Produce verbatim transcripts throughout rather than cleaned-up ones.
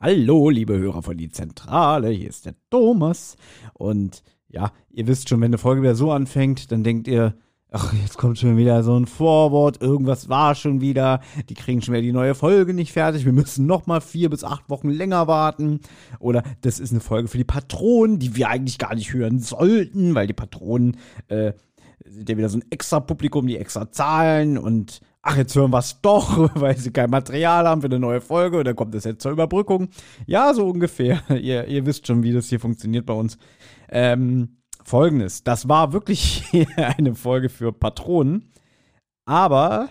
Hallo, liebe Hörer von die Zentrale, hier ist der Thomas. Und ja, ihr wisst schon, wenn eine Folge wieder so anfängt, dann denkt ihr, ach, jetzt kommt schon wieder so ein Vorwort, irgendwas war schon wieder, die kriegen schon wieder die neue Folge nicht fertig, wir müssen nochmal vier bis acht Wochen länger warten. Oder das ist eine Folge für die Patronen, die wir eigentlich gar nicht hören sollten, weil die Patronen äh, sind ja wieder so ein extra Publikum, die extra zahlen und ach, jetzt hören wir es doch, weil sie kein Material haben für eine neue Folge und dann kommt es jetzt zur Überbrückung. Ja, so ungefähr. ihr, ihr wisst schon, wie das hier funktioniert bei uns. Ähm, Folgendes, das war wirklich eine Folge für Patronen, aber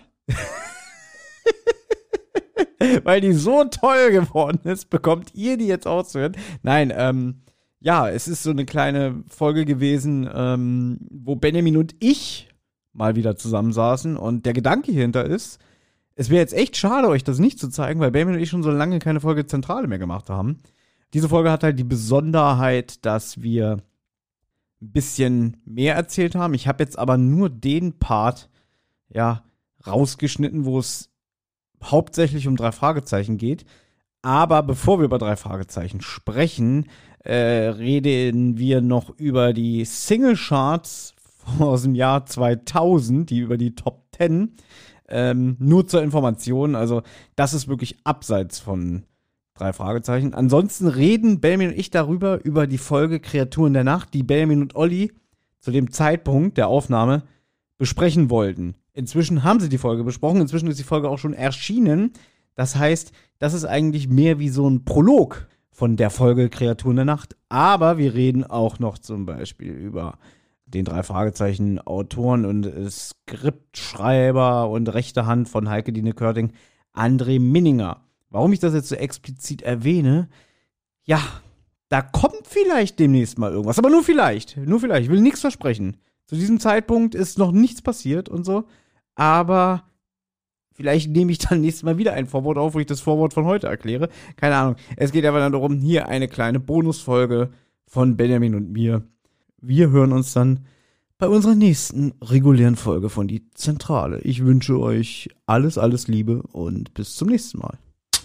weil die so toll geworden ist, bekommt ihr die jetzt auszuhören. Nein, ähm, ja, es ist so eine kleine Folge gewesen, ähm, wo Benjamin und ich mal wieder zusammensaßen und der Gedanke hierhinter ist, es wäre jetzt echt schade, euch das nicht zu zeigen, weil Benjamin und ich schon so lange keine Folge Zentrale mehr gemacht haben. Diese Folge hat halt die Besonderheit, dass wir ein bisschen mehr erzählt haben. Ich habe jetzt aber nur den Part, ja, rausgeschnitten, wo es hauptsächlich um drei Fragezeichen geht. Aber bevor wir über drei Fragezeichen sprechen, äh, reden wir noch über die Single-Charts aus dem Jahr zweitausend, die über die Top zehn. Ähm, nur zur Information, also das ist wirklich abseits von drei Fragezeichen. Ansonsten reden Benjamin und ich darüber, über die Folge Kreaturen der Nacht, die Benjamin und Olli zu dem Zeitpunkt der Aufnahme besprechen wollten. Inzwischen haben sie die Folge besprochen, inzwischen ist die Folge auch schon erschienen. Das heißt, das ist eigentlich mehr wie so ein Prolog von der Folge Kreaturen der Nacht. Aber wir reden auch noch zum Beispiel über den drei Fragezeichen Autoren und Skriptschreiber und rechte Hand von Heike Dine Körting, André Minninger. Warum ich das jetzt so explizit erwähne? Ja, da kommt vielleicht demnächst mal irgendwas, aber nur vielleicht, nur vielleicht, ich will nichts versprechen. Zu diesem Zeitpunkt ist noch nichts passiert und so, aber vielleicht nehme ich dann nächstes Mal wieder ein Vorwort auf, wo ich das Vorwort von heute erkläre. Keine Ahnung. Es geht aber dann darum, hier eine kleine Bonusfolge von Benjamin und mir. Wir hören uns dann bei unserer nächsten regulären Folge von die Zentrale. Ich wünsche euch alles, alles Liebe und bis zum nächsten Mal.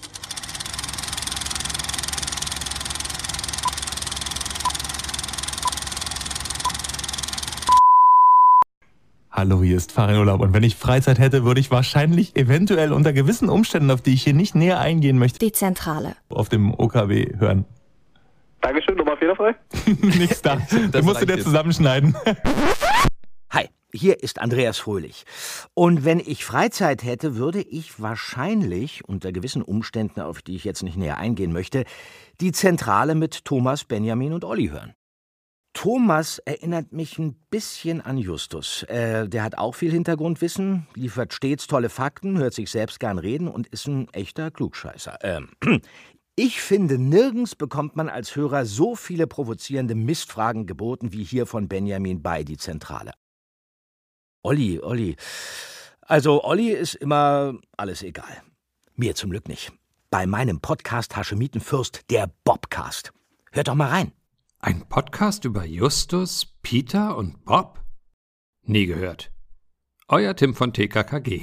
Hallo, hier ist Farin Urlaub und wenn ich Freizeit hätte, würde ich wahrscheinlich eventuell unter gewissen Umständen, auf die ich hier nicht näher eingehen möchte, die Zentrale auf dem O K W hören. Dankeschön, nochmal fehlerfrei. Nix da. Das musst du dir zusammenschneiden. Hi, hier ist Andreas Fröhlich. Und wenn ich Freizeit hätte, würde ich wahrscheinlich, unter gewissen Umständen, auf die ich jetzt nicht näher eingehen möchte, die Zentrale mit Thomas, Benjamin und Olli hören. Thomas erinnert mich ein bisschen an Justus. Äh, der hat auch viel Hintergrundwissen, liefert stets tolle Fakten, hört sich selbst gern reden und ist ein echter Klugscheißer. Ähm, Ich finde, nirgends bekommt man als Hörer so viele provozierende Mistfragen geboten wie hier von Benjamin bei die Zentrale. Olli, Olli. Also Olli ist immer alles egal. Mir zum Glück nicht. Bei meinem Podcast Haschemitenfürst, der Bobcast. Hört doch mal rein. Ein Podcast über Justus, Peter und Bob? Nie gehört. Euer Tim von T K K G.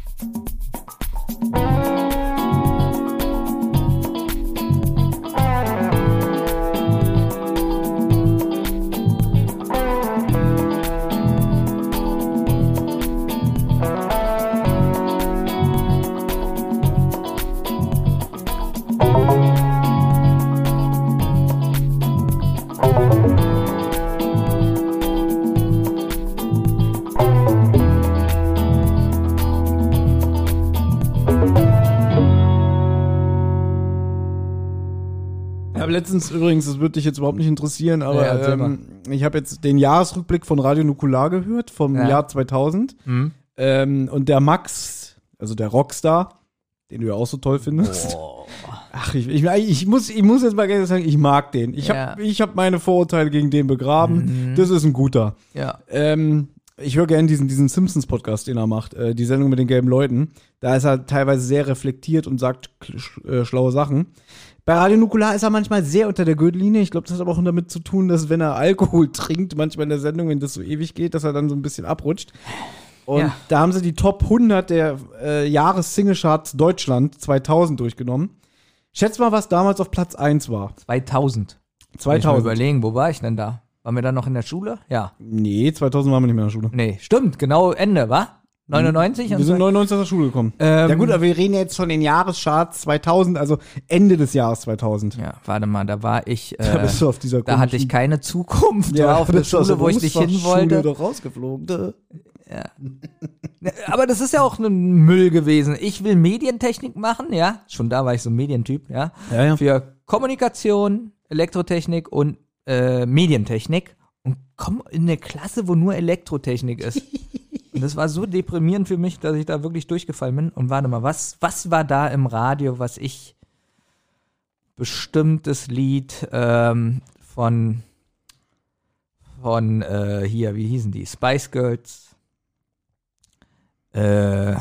Letztens übrigens, das würde dich jetzt überhaupt nicht interessieren, aber Ja, ähm, ich habe jetzt den Jahresrückblick von Radio Nukular gehört, vom Ja. Jahr zweitausend. Mhm. Ähm, und der Max, also der Rockstar, den du ja auch so toll findest. Oh. Ach, ich, ich, ich, muss, ich muss jetzt mal gerne sagen, ich mag den. Ich Ja. habe ich hab meine Vorurteile gegen den begraben. Mhm. Das ist ein guter. Ja. Ähm, ich höre gerne diesen, diesen Simpsons-Podcast, den er macht, äh, die Sendung mit den gelben Leuten. Da ist er teilweise sehr reflektiert und sagt sch äh, schlaue Sachen. Bei Radio Nukular ist er manchmal sehr unter der Gürtellinie. Ich glaube, das hat aber auch damit zu tun, dass wenn er Alkohol trinkt, manchmal in der Sendung, wenn das so ewig geht, dass er dann so ein bisschen abrutscht. Und Ja. da haben sie die Top hundert der äh, Jahres-Single-Charts Deutschland zweitausend durchgenommen. Schätz mal, was damals auf Platz eins war. zweitausend. Muss ich mal zweitausend. überlegen, wo war ich denn da? Waren wir dann noch in der Schule? Ja. Nee, zweitausend waren wir nicht mehr in der Schule. Nee, stimmt, genau Ende, wa? neunundneunzig? Wir sind neunundneunzig aus der Schule gekommen. Ähm, ja gut, aber wir reden jetzt von den Jahrescharts zweitausend, also Ende des Jahres zweitausend. Ja, warte mal, da war ich, äh, Da bist du auf dieser da hatte ich keine Zukunft, war auf der bist du aus Schule, wo ich nicht hin Berufsfachschule wollte. doch rausgeflogen. Aber das ist ja auch ein Müll gewesen. Ich will Medientechnik machen, ja. Schon da war ich so ein Medientyp, ja. Ja, ja. Für Kommunikation, Elektrotechnik und äh, Medientechnik. Und komm in eine Klasse, wo nur Elektrotechnik ist. Und das war so deprimierend für mich, dass ich da wirklich durchgefallen bin. Und warte mal, was, was war da im Radio, was ich bestimmtes Lied ähm, von von äh, hier, wie hießen die? Spice Girls. Äh,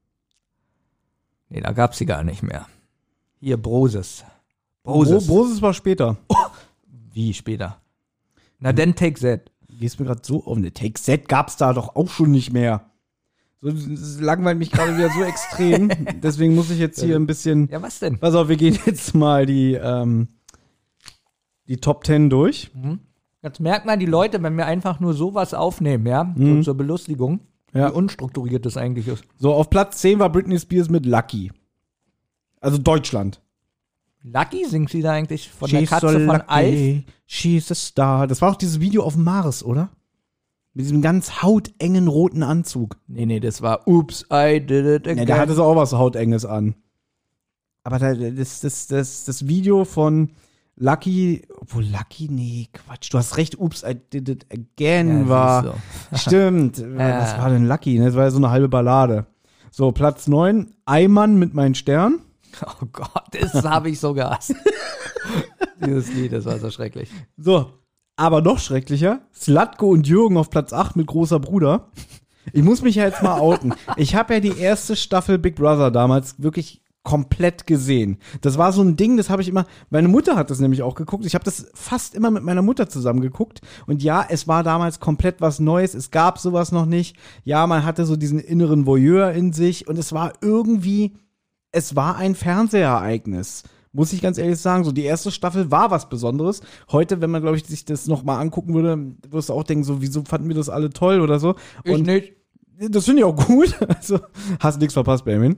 nee, da gab's sie gar nicht mehr. Hier, Broses. Broses. Broses war später. Wie später? Na, dann Take That. Gehst mir gerade so auf eine Take Z gab's da doch auch schon nicht mehr. So, das langweilt mich gerade wieder so extrem. Deswegen muss ich jetzt hier ein bisschen. Ja, was denn? Pass auf, wir gehen jetzt mal die, ähm, die Top Ten durch. Jetzt merkt man die Leute, wenn wir einfach nur sowas aufnehmen, ja, Mhm. so zur Belustigung, Ja. wie unstrukturiert das eigentlich ist. So, auf Platz zehn war Britney Spears mit Lucky. Also Deutschland. Lucky singt sie da eigentlich von der Katze von Alf? She's a star. Das war auch dieses Video auf dem Mars, oder? Mit diesem ganz hautengen roten Anzug. Nee, nee, das war Oops, I did it again. Ja, der hatte so auch was Hautenges an. Aber da, das, das, das, das Video von Lucky, obwohl Lucky, nee, Quatsch, du hast recht, Oops, I did it again Ja, war. siehst Stimmt. Was war denn Lucky? Das war ja so eine halbe Ballade. So, Platz neun, Eimann mit meinen Stern. Oh Gott, das habe ich so gehasst. Dieses Lied, das war so schrecklich. So, aber noch schrecklicher, Slatko und Jürgen auf Platz acht mit großer Bruder. Ich muss mich ja jetzt mal outen. Ich habe ja die erste Staffel Big Brother damals wirklich komplett gesehen. Das war so ein Ding, das habe ich immer, meine Mutter hat das nämlich auch geguckt. Ich habe das fast immer mit meiner Mutter zusammen geguckt. Und ja, es war damals komplett was Neues. Es gab sowas noch nicht. Ja, man hatte so diesen inneren Voyeur in sich. Und es war irgendwie, es war ein Fernsehereignis. Muss ich ganz ehrlich sagen, so die erste Staffel war was Besonderes. Heute, wenn man, glaube ich, sich das nochmal angucken würde, wirst du auch denken, so, wieso fanden wir das alle toll oder so. Ich Und nicht. das finde ich auch gut. Also, hast nichts verpasst, Benjamin.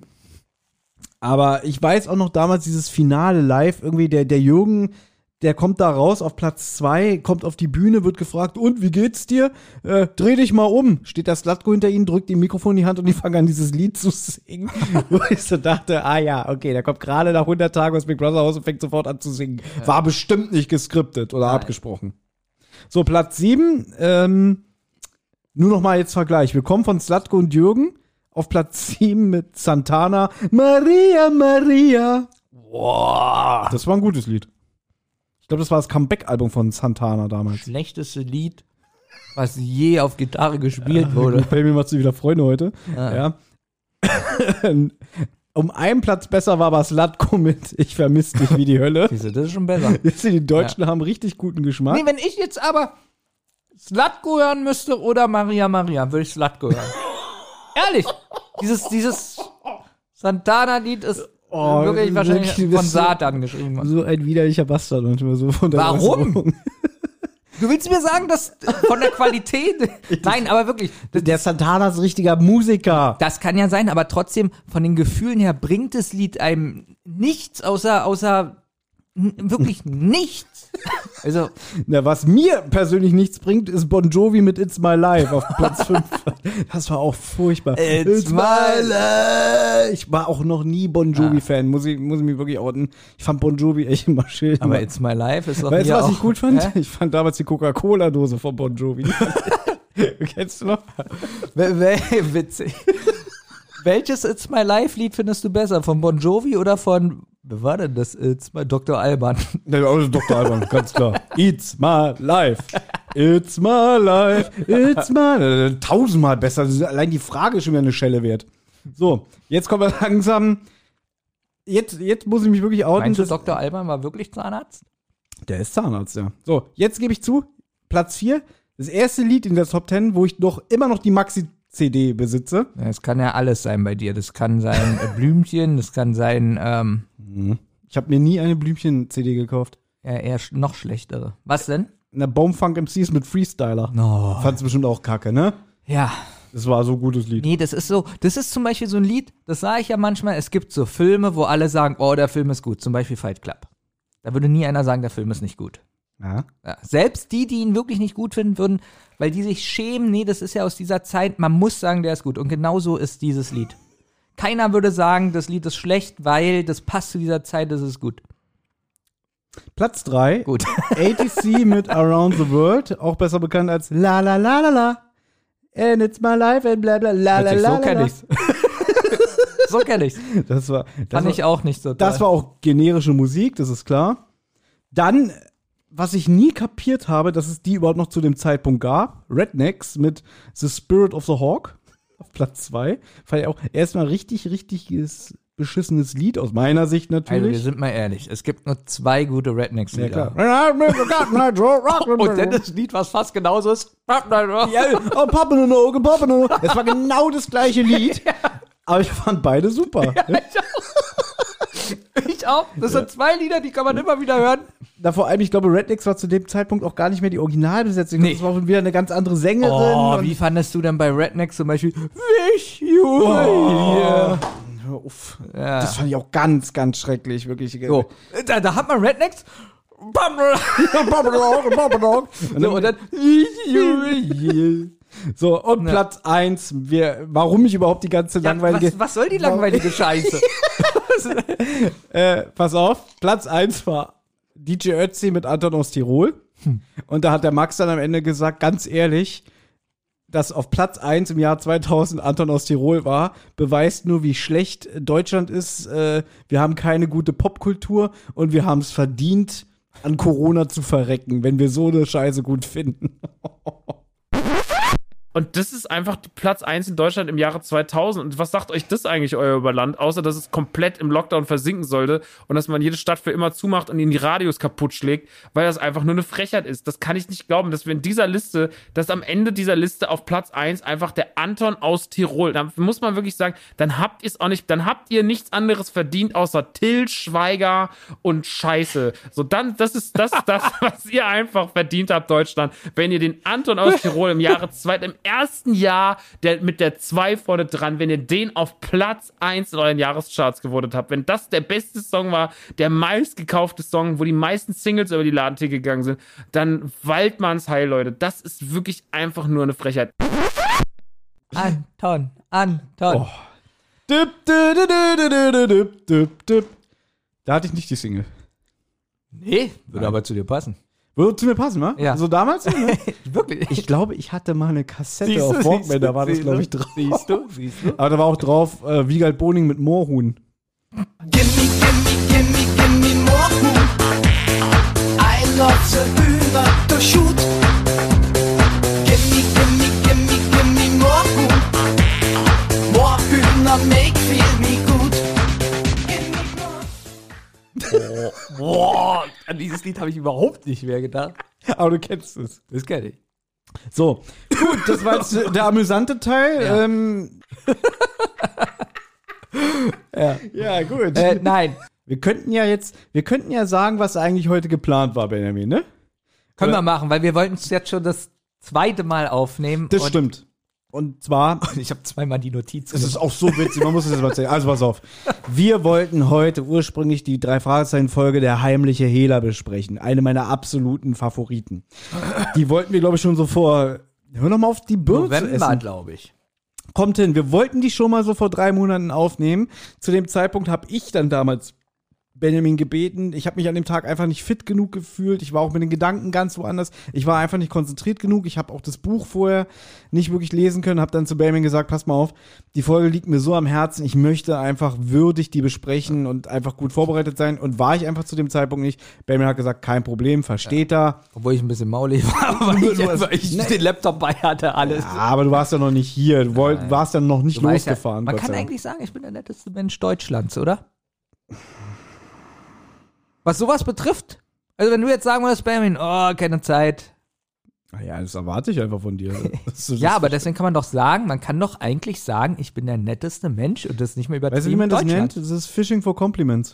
Aber ich weiß auch noch damals dieses Finale live, irgendwie der, der Jürgen, der kommt da raus auf Platz zwei, kommt auf die Bühne, wird gefragt, und wie geht's dir? Äh, dreh dich mal um. Steht der Slatko hinter ihnen, drückt ihm Mikrofon in die Hand und die fangen an, dieses Lied zu singen. Wo ich so dachte, ah ja, okay, der kommt gerade nach hundert Tagen aus Big Brother raus und fängt sofort an zu singen. War bestimmt nicht geskriptet oder Nein. abgesprochen. So, Platz sieben, ähm, nur noch mal jetzt Vergleich. Wir kommen von Slatko und Jürgen auf Platz sieben mit Santana. Maria, Maria. Boah. Das war ein gutes Lied. Ich glaube, das war das Comeback-Album von Santana damals. Schlechteste Lied, was je auf Gitarre gespielt wurde. Baby, machst du wieder Freunde heute. Ah. Ja. Um einen Platz besser war aber Slatko mit Ich vermisse dich wie die Hölle. Siehst du, das ist schon besser. Jetzt die Deutschen haben richtig guten Geschmack. Nee, wenn ich jetzt aber Slatko hören müsste oder Maria Maria, würde ich Slatko hören. Ehrlich. Dieses, dieses Santana-Lied ist Oh, wirklich wahrscheinlich wirklich, von das ist so- Satan geschrieben worden. So ein widerlicher Bastard manchmal so von der Warum? Äußerung. Du willst mir sagen, dass von der Qualität. Nein, aber wirklich. Das, Der Santana ist ein richtiger Musiker. das kann ja sein, aber trotzdem, von den Gefühlen her bringt das Lied einem nichts außer, außer n- wirklich nichts. Also, Na, was mir persönlich nichts bringt, ist Bon Jovi mit It's My Life auf Platz fünf. Das war auch furchtbar. It's my life. Ich war auch noch nie Bon Jovi-Fan, muss ich, muss ich mich wirklich outen. Ich fand Bon Jovi echt immer schön. aber It's My Life ist doch Weißt du, hier was auch, ich gut fand? Hä? Ich fand damals die Coca-Cola-Dose von Bon Jovi. Kennst du noch? Wel- wel- Witzig. Welches It's My Life Lied findest du besser? Von Bon Jovi oder von, wer war denn das? It's My Doktor Alban. Ja, also Doktor Alban, ganz klar. It's my life. It's my life. It's my tausendmal besser. Das ist allein die Frage ist schon wieder eine Schelle wert. So, jetzt kommen wir langsam. Jetzt, jetzt muss ich mich wirklich outen. Meinst du, Das- Doktor Alban war wirklich Zahnarzt? Der ist Zahnarzt, ja. So, jetzt gebe ich zu, Platz vier. Das erste Lied in der Top Ten, wo ich doch immer noch die Maxi-C D besitze. Ja, es kann ja alles sein bei dir. Das kann sein äh, Blümchen, das kann sein, ähm, Ich habe mir nie eine Blümchen-C D gekauft. Ja, eher sch- noch schlechtere. Was denn? Eine Baumfunk M Cs mit Freestyler. No. Fand's bestimmt auch kacke, ne? Ja. Das war so ein gutes Lied. Nee, das ist so, das ist zum Beispiel so ein Lied, das sage ich ja manchmal, es gibt so Filme, wo alle sagen, oh, der Film ist gut, zum Beispiel Fight Club. Da würde nie einer sagen, der Film ist nicht gut. Ja. Ja, selbst die, die ihn wirklich nicht gut finden würden, weil die sich schämen, nee, das ist ja aus dieser Zeit, man muss sagen, der ist gut. Und genauso ist dieses Lied. Keiner würde sagen, das Lied ist schlecht, weil das passt zu dieser Zeit, das ist gut. Platz drei. Gut. A T C mit Around the World, auch besser bekannt als La La La La La. And it's my life and bla bla la la la. So kenn ich's. So kenn ich's. Das war, das Fand war, ich auch nicht so toll. Das war auch generische Musik, das ist klar. Dann, was ich nie kapiert habe, dass es die überhaupt noch zu dem Zeitpunkt gab, Rednecks mit The Spirit of the Hawk auf Platz zwei. Fand ich auch erstmal richtig, richtiges beschissenes Lied, aus meiner Sicht Also, wir natürlich. sind mal ehrlich, es gibt nur zwei gute Ja, Rednecks-Lieder. klar. Und dann das Lied, was fast genauso ist. Ja, oh, Papa no no, Papa no no. Es war genau das gleiche Lied, aber ich fand beide super. Ich auch. Das sind zwei Lieder, die kann man immer wieder hören. Da vor allem, ich glaube, Rednecks war zu dem Zeitpunkt auch gar nicht mehr die Originalbesetzung. Nee. Das war auch wieder eine ganz andere Sängerin. Oh, und- wie fandest du denn bei Rednecks zum Beispiel Wish You Were Here? Hör auf. Ja. Das fand ich auch ganz, ganz schrecklich, wirklich. So, da, da hat man Rednecks. So, und dann So, und Ja. Platz eins, wir, warum ich überhaupt die ganze ja, langweilige. was, was soll die langweilige Scheiße? Äh, pass auf, Platz eins war D J Ötzi mit Anton aus Tirol. Und da hat der Max dann am Ende gesagt, ganz ehrlich, dass auf Platz eins im Jahr zweitausend Anton aus Tirol war, beweist nur, wie schlecht Deutschland ist. Äh, wir haben keine gute Popkultur und wir haben es verdient, an Corona zu verrecken, wenn wir so eine Scheiße gut finden. Und das ist einfach Platz eins in Deutschland im Jahre zweitausend. Und was sagt euch das eigentlich, euer Überland? Außer, dass es komplett im Lockdown versinken sollte und dass man jede Stadt für immer zumacht und ihnen die Radios kaputt schlägt, weil das einfach nur eine Frechheit ist. Das kann ich nicht glauben, dass wir in dieser Liste, dass am Ende dieser Liste auf Platz eins einfach der Anton aus Tirol, da muss man wirklich sagen, dann habt ihr es auch nicht, dann habt ihr nichts anderes verdient, außer Till Schweiger und Scheiße. So, dann, das ist das, das, was ihr einfach verdient habt, Deutschland, wenn ihr den Anton aus Tirol im Jahre zwei, im ersten Jahr der, mit der zwei vorne dran, wenn ihr den auf Platz eins in euren Jahrescharts gewotet habt, wenn das der beste Song war, der meistgekaufte Song, wo die meisten Singles über die Ladentheke gegangen sind, dann Waldmanns Heil, Leute. Das ist wirklich einfach nur eine Frechheit. Anton, Anton. Oh. Dip, dip, dip, dip, dip, dip, dip, dip. Da hatte ich nicht die Single. Nee, würde aber zu dir passen. Würde zu mir passen, wa? Ja. So damals? Ne? Wirklich. Ich glaube, ich hatte mal eine Kassette Siehst du, auf siehst Walkman, du, da war das, siehst glaube du, ich, drauf. Siehst du, siehst du. Aber da war auch drauf äh, Wiegald Boning mit Moorhuhn. Gimme, gimme, gimme, gimme more. I love the Hühner to shoot. Gimme, gimme, gimme, gimme more. More Hühner make feel me good. Boah, an dieses Lied habe ich überhaupt nicht mehr gedacht. Aber du kennst es. Das kenne ich. So, gut, das war jetzt der amüsante Teil. Ja. Ähm, Ja, ja, gut. äh, nein. Wir könnten ja jetzt, wir könnten ja sagen, was eigentlich heute geplant war, Benjamin, ne? Können Oder- wir machen, weil wir wollten es jetzt schon das zweite Mal aufnehmen. Das und stimmt. Und zwar, Ich habe zweimal die Notiz es ist auch so witzig, man muss es jetzt mal erzählen. Also pass auf. Wir wollten heute ursprünglich die drei Fragezeichen-Folge Der heimliche Hehler besprechen. Eine meiner absoluten Favoriten. Die wollten wir, glaube ich, schon so vor, hör noch mal auf die Birne zu November, essen. glaube ich. Kommt hin, wir wollten die schon mal so vor drei Monaten aufnehmen. Zu dem Zeitpunkt habe ich dann damals Benjamin gebeten. Ich habe mich an dem Tag einfach nicht fit genug gefühlt. Ich war auch mit den Gedanken ganz woanders. Ich war einfach nicht konzentriert genug. Ich habe auch das Buch vorher nicht wirklich lesen können. Habe dann zu Benjamin gesagt, pass mal auf, die Folge liegt mir so am Herzen. Ich möchte einfach würdig die besprechen und einfach gut vorbereitet sein. Und war ich einfach zu dem Zeitpunkt nicht. Benjamin hat gesagt, kein Problem, versteht er. Obwohl ich ein bisschen maulig war, weil ich, weil ich den Laptop bei hatte, alles. Ja, aber du warst ja noch nicht hier. Du wollt, warst dann noch nicht Du weißt losgefahren. Ja, man Gott kann sei Dank. eigentlich sagen, ich bin der netteste Mensch Deutschlands, oder? Was sowas betrifft. Also wenn du jetzt sagen würdest, Benjamin, oh, keine Zeit. Ja, das erwarte ich einfach von dir. Das ist- Ja, aber deswegen kann man doch sagen, man kann doch eigentlich sagen, ich bin der netteste Mensch und das nicht mehr übertrieben Weißt du, wie man das Deutschland. nennt? Das ist Fishing for Compliments.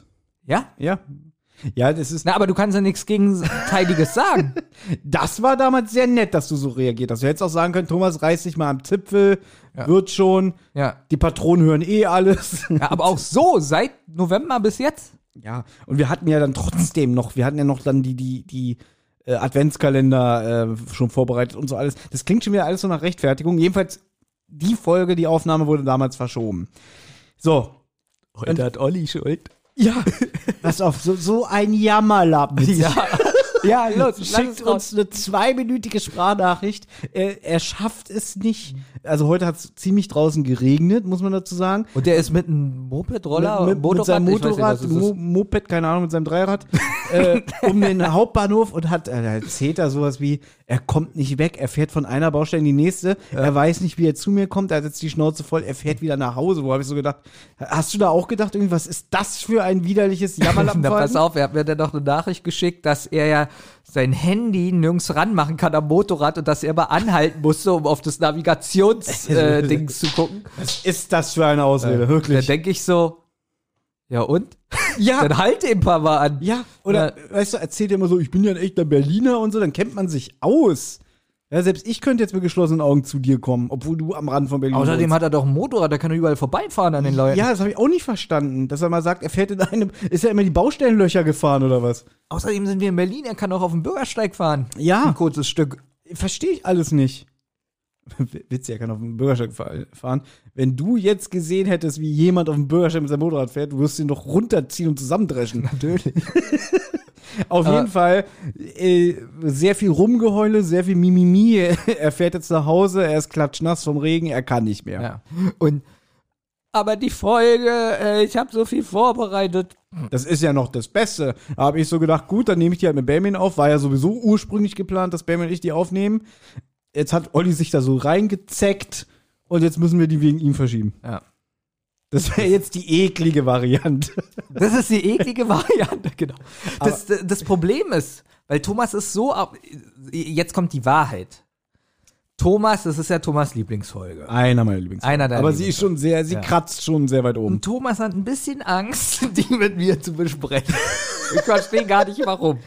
Ja? Ja. Ja, das ist. Na, aber du kannst ja nichts Gegenteiliges sagen. Das war damals sehr nett, dass du so reagiert hast. Du hättest auch sagen können, Thomas reißt sich mal am Zipfel, Ja. wird schon. Ja. Die Patronen hören eh alles. Ja, aber auch so, seit November bis jetzt. Ja, und wir hatten ja dann trotzdem noch, wir hatten ja noch dann die, die, die äh, Adventskalender äh, schon vorbereitet und so alles. Das klingt schon wieder alles so nach Rechtfertigung. Jedenfalls, die Folge, die Aufnahme wurde damals verschoben. So. Heute hat Olli Schuld. Ja, pass auf, so, so ein Jammerlappen. Ja. Ja, los, Schickt uns eine zweiminütige Sprachnachricht. Er, er schafft es nicht. Also heute hat es ziemlich draußen geregnet, muss man dazu sagen. Und der ist mit einem Moped-Roller, mit, mit, mit seinem Motorrad, Mo Moped, keine Ahnung, mit seinem Dreirad, äh, um den Hauptbahnhof und hat, er erzählt da sowas wie, er kommt nicht weg, er fährt von einer Baustelle in die nächste, ja. Er weiß nicht, wie er zu mir kommt, er hat jetzt die Schnauze voll, er fährt wieder nach Hause. Wo habe ich so gedacht, hast du da auch gedacht, irgendwie, was ist das für ein widerliches Jammerlappen? Na, pass auf, er hat mir dann noch eine Nachricht geschickt, dass er ja sein Handy nirgends ranmachen kann am Motorrad und dass er mal anhalten musste, um auf das Navigationsding äh, zu gucken. Was ist das für eine Ausrede, äh, wirklich? Da denke ich so, ja und? Ja. Dann halt ein paar Mal an. Ja, oder, ja. Weißt du, erzählt er immer so, ich bin ja ein echter Berliner und so, dann kennt man sich aus. Ja, selbst ich könnte jetzt mit geschlossenen Augen zu dir kommen, obwohl du am Rand von Berlin bist. Außerdem hat er doch ein Motorrad, der kann überall vorbeifahren an den Leuten. Ja, das habe ich auch nicht verstanden, dass er mal sagt, er fährt in einem, ist ja immer die Baustellenlöcher gefahren oder was? Außerdem sind wir in Berlin, er kann auch auf dem Bürgersteig fahren. Ja. Ein kurzes Stück. Verstehe ich alles nicht. Witzig, er kann auf dem Bürgersteig fahren. Wenn du jetzt gesehen hättest, wie jemand auf dem Bürgersteig mit seinem Motorrad fährt, du wirst ihn doch runterziehen und zusammendreschen. Natürlich. Auf jeden uh, Fall äh, sehr viel Rumgeheule, sehr viel Mimimi. Er fährt jetzt nach Hause, er ist klatschnass vom Regen, er kann nicht mehr. Ja. Und aber die Folge, äh, ich habe so viel vorbereitet. Das ist ja noch das Beste. Da habe ich so gedacht, gut, dann nehme ich die halt mit Benjamin auf. War ja sowieso ursprünglich geplant, dass Benjamin und ich die aufnehmen. Jetzt hat Olli sich da so reingezeckt und jetzt müssen wir die wegen ihm verschieben. Ja. Das wäre jetzt die eklige Variante. Das ist die eklige Variante, genau. Das, das Problem ist, weil Thomas ist so, jetzt kommt die Wahrheit. Thomas, das ist ja Thomas' Lieblingsfolge. Einer meiner Lieblingsfolgen. Einer deiner Aber sie ist schon sehr, sie ja. kratzt schon sehr weit oben. Und Thomas hat ein bisschen Angst, die mit mir zu besprechen. Ich verstehe gar nicht, warum.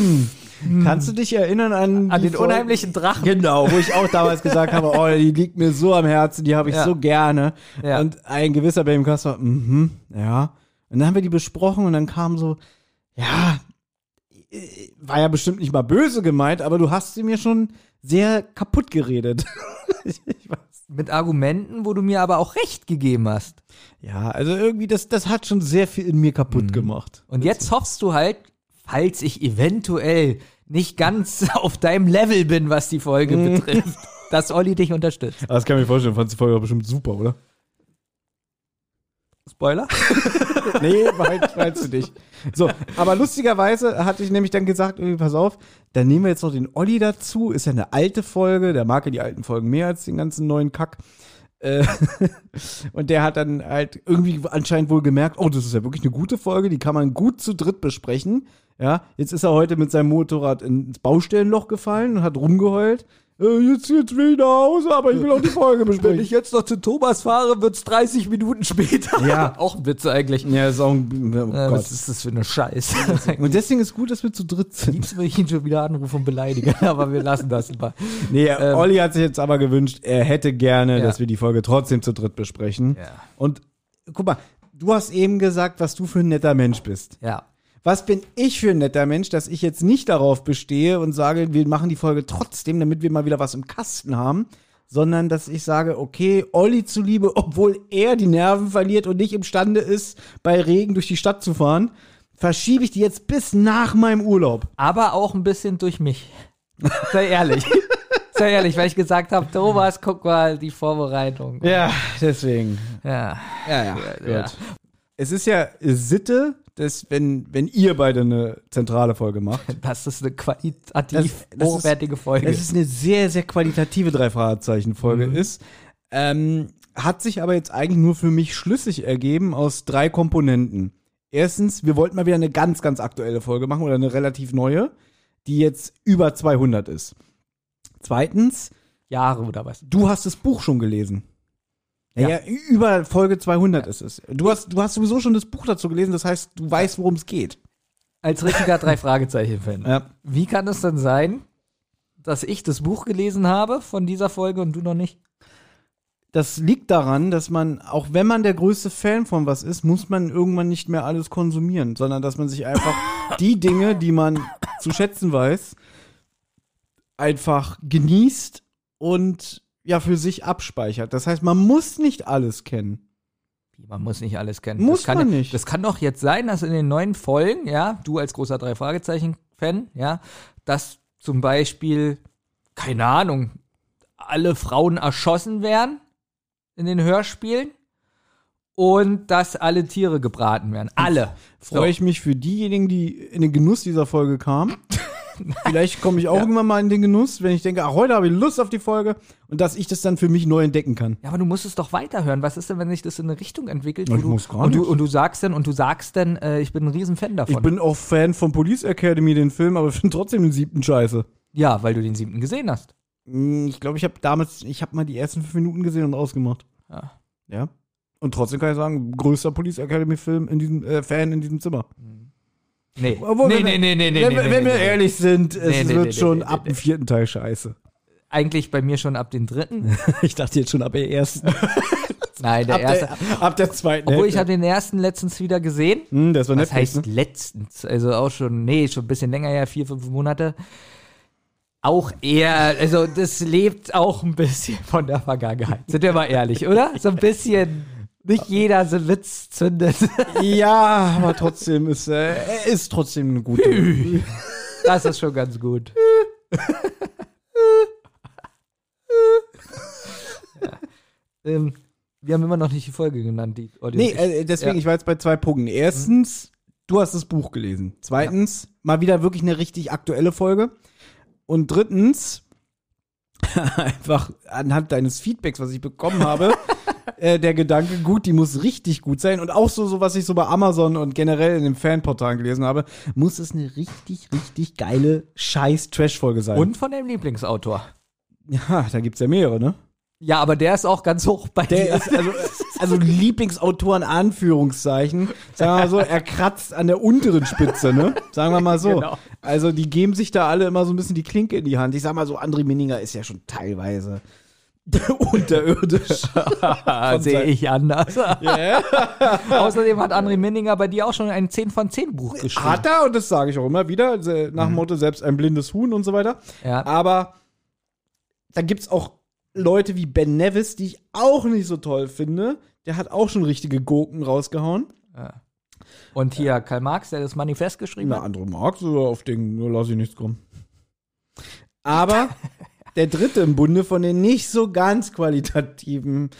Kannst du dich erinnern an, an den Folge? Unheimlichen Drachen? Genau, wo ich auch damals gesagt habe, oh, die liegt mir so am Herzen, die habe ich ja. so gerne. Ja. Und ein gewisser Benjamin Kasper, mhm, ja. Und dann haben wir die besprochen und dann kam so, ja, war ja bestimmt nicht mal böse gemeint, aber du hast sie mir schon sehr kaputt geredet. ich weiß. Mit Argumenten, wo du mir aber auch recht gegeben hast. Ja, also irgendwie, das, das hat schon sehr viel in mir kaputt mhm. gemacht. Und jetzt hoffst du halt, falls ich eventuell nicht ganz auf deinem Level bin, was die Folge betrifft, dass Olli dich unterstützt. Das kann ich mir vorstellen, fandst die Folge bestimmt super, oder? Spoiler? Nee, meinst du nicht. So, aber lustigerweise hatte ich nämlich dann gesagt, pass auf, dann nehmen wir jetzt noch den Olli dazu, ist ja eine alte Folge, der mag ja die alten Folgen mehr als den ganzen neuen Kack. Äh, und der hat dann halt irgendwie anscheinend wohl gemerkt, oh, das ist ja wirklich eine gute Folge, die kann man gut zu dritt besprechen. Ja, jetzt ist er heute mit seinem Motorrad ins Baustellenloch gefallen und hat rumgeheult. Äh, jetzt, jetzt will ich nach Hause, aber ich will auch die Folge besprechen. Wenn ich jetzt noch zu Thomas fahre, wird's dreißig Minuten später. Ja. Auch ein Witz eigentlich. Ja, ist auch ein, oh äh, Gott. Was ist das für eine Scheiße? Und deswegen ist gut, dass wir zu dritt sind. Liebst will ich ihn schon wieder anrufen und beleidigen, aber wir lassen das mal. Nee, ähm, Olli hat sich jetzt aber gewünscht, er hätte gerne, ja. dass wir die Folge trotzdem zu dritt besprechen. Ja. Und guck mal, du hast eben gesagt, was du für ein netter Mensch bist. Ja. Was bin ich für ein netter Mensch, dass ich jetzt nicht darauf bestehe und sage, wir machen die Folge trotzdem, damit wir mal wieder was im Kasten haben, sondern dass ich sage, okay, Olli zuliebe, obwohl er die Nerven verliert und nicht imstande ist, bei Regen durch die Stadt zu fahren, verschiebe ich die jetzt bis nach meinem Urlaub. Aber auch ein bisschen durch mich. Sei ehrlich. Sei ehrlich, weil ich gesagt habe, Thomas, guck mal, die Vorbereitung. Ja, deswegen. Ja. Ja, ja. ja. Gut. Es ist ja Sitte, dass wenn, wenn ihr beide eine zentrale Folge macht. Das ist eine qualitativ das, das hochwertige ist, Folge. Das ist eine sehr, sehr qualitative Drei-Fragezeichen-Folge mhm. ist. Ähm, hat sich aber jetzt eigentlich nur für mich schlüssig ergeben aus drei Komponenten. Erstens, wir wollten mal wieder eine ganz, ganz aktuelle Folge machen oder eine relativ neue, die jetzt über zweihundert ist. Zweitens, Jahre oder was? Du hast das Buch schon gelesen. Ja, ja, über Folge zweihundert ist es. Du hast, du hast sowieso schon das Buch dazu gelesen, das heißt, du weißt, worum es geht. Als richtiger Drei-Fragezeichen-Fan. Ja. Wie kann es denn sein, dass ich das Buch gelesen habe von dieser Folge und du noch nicht? Das liegt daran, dass man, auch wenn man der größte Fan von was ist, muss man irgendwann nicht mehr alles konsumieren, sondern dass man sich einfach die Dinge, die man zu schätzen weiß, einfach genießt und ja für sich abspeichert. Das heißt, man muss nicht alles kennen. Man muss nicht alles kennen. Muss das kann, man nicht. Das kann doch jetzt sein, dass in den neuen Folgen, ja, du als großer Drei-Fragezeichen-Fan, ja, dass zum Beispiel, keine Ahnung, alle Frauen erschossen werden in den Hörspielen und dass alle Tiere gebraten werden. Alle. Freue So. ich mich für diejenigen, die in den Genuss dieser Folge kamen. Vielleicht komme ich auch Ja. irgendwann mal in den Genuss, wenn ich denke, ach, heute habe ich Lust auf die Folge und dass ich das dann für mich neu entdecken kann. Ja, aber du musst es doch weiterhören. Was ist denn, wenn sich das in eine Richtung entwickelt? Ich wo du, muss gar und, du, nicht. und du sagst dann, und du sagst dann, äh, ich bin ein riesen Fan davon. Ich bin auch Fan von Police Academy, den Film, aber finde trotzdem den siebten scheiße. ja, weil du den siebten gesehen hast. Hm, Ich glaube, ich habe damals, ich habe mal die ersten fünf Minuten gesehen und ausgemacht. Ja. Ja. Und trotzdem kann ich sagen, größter Police Academy Film in diesem, äh, Fan in diesem Zimmer. Nee. Obwohl, nee, wenn nee, wir- nee, nee, nee, wenn, nee, wir- nee, wenn wir nee, nee. ehrlich sind, es Nee, nee, wird nee, schon nee, nee, ab nee. dem vierten Teil scheiße. Eigentlich bei mir schon ab den dritten. Ich dachte jetzt schon ab der ersten. Nein, der ab, erste. der, ab der zweiten. Obwohl, ich Hälfte. habe den ersten letztens wieder gesehen. Hm, das war Was Netflix, heißt ne? letztens? Also auch schon, nee, schon ein bisschen länger her, vier, fünf Monate. Auch eher, also das lebt auch ein bisschen von der Vergangenheit. Sind wir mal ehrlich, oder? So ein bisschen, nicht jeder so einen Witz zündet. Ja, aber trotzdem ist äh, er ist trotzdem eine gute. Das ist schon ganz gut. ja. ähm, wir haben immer noch nicht die Folge genannt, die Audio. Nee, äh, deswegen, Ja. ich war jetzt bei zwei Punkten. Erstens, du hast das Buch gelesen. Zweitens, mal wieder wirklich eine richtig aktuelle Folge. Und drittens, einfach anhand deines Feedbacks, was ich bekommen habe, äh, der Gedanke, gut, die muss richtig gut sein. Und auch so, so, was ich so bei Amazon und generell in den Fanportalen gelesen habe, muss es eine richtig, richtig geile Scheiß-Trash-Folge sein. Und von deinem Lieblingsautor. Ja, da gibt's ja mehrere, ne? Ja, aber der ist auch ganz hoch bei Der dir. ist also, also Lieblingsautor in Anführungszeichen. Sagen wir mal so, er kratzt an der unteren Spitze, ne? Sagen wir mal so. Genau. Also die geben sich da alle immer so ein bisschen die Klinke in die Hand. Ich sag mal so, André Minninger ist ja schon teilweise unterirdisch. Sehe ich anders. Yeah. Außerdem hat André Minninger bei dir auch schon ein zehn von zehn Buch geschrieben. Hat er, und das sage ich auch immer wieder, also nach dem Motto, selbst ein blindes Huhn und so weiter. Ja. Aber dann gibt's auch Leute wie Ben Nevis, die ich auch nicht so toll finde. Der hat auch schon richtige Gurken rausgehauen. Und hier Karl Marx, der das Manifest geschrieben Na, hat. andere Marx oder auf den, nur lasse ich nichts kommen. Aber der dritte im Bunde von den nicht so ganz qualitativen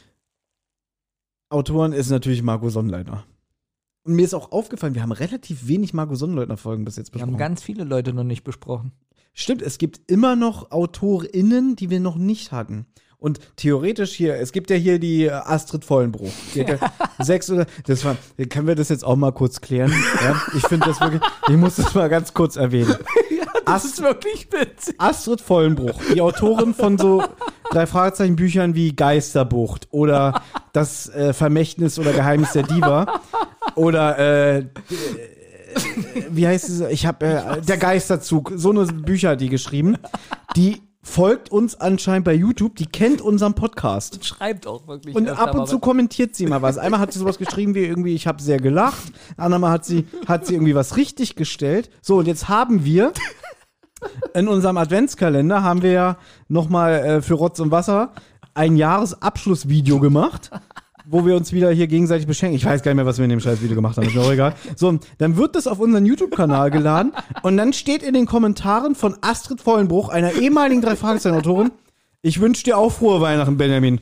Autoren ist natürlich Marco Sonnleitner. Und mir ist auch aufgefallen, wir haben relativ wenig Marco Sonnleitner-Folgen bis jetzt Wir haben besprochen. ganz viele Leute noch nicht besprochen. Stimmt, es gibt immer noch AutorInnen, die wir noch nicht hatten. Und theoretisch hier, es gibt ja hier die äh, Astrid Vollenbruch. Die hat ja sechs oder, das war, können wir das jetzt auch mal kurz klären? Ja, ich finde das wirklich, ich muss das mal ganz kurz erwähnen. Das ist wirklich witzig. Astrid Vollenbruch, die Autorin von so drei Fragezeichen Büchern wie Geisterbucht oder das äh, Vermächtnis oder Geheimnis der Diva oder äh, wie heißt es? Ich habe äh, der Geisterzug. So eine Bücher hat die geschrieben. Die folgt uns anscheinend bei YouTube. Die kennt unseren Podcast. Schreibt auch wirklich. Und öfter ab mal und zu was. kommentiert sie mal was. Einmal hat sie sowas geschrieben wie irgendwie, ich habe sehr gelacht. Andermal hat sie hat sie irgendwie was richtig gestellt. So, und jetzt haben wir in unserem Adventskalender haben wir ja nochmal äh, für Rotz und Wasser ein Jahresabschlussvideo gemacht, wo wir uns wieder hier gegenseitig beschenken. Ich weiß gar nicht mehr, was wir in dem Scheißvideo gemacht haben, ist mir auch egal. So, dann wird das auf unseren YouTube-Kanal geladen und dann steht in den Kommentaren von Astrid Vollenbruch, einer ehemaligen Drei-Fragezeichen-Autorin, ich wünsche dir auch frohe Weihnachten, Benjamin.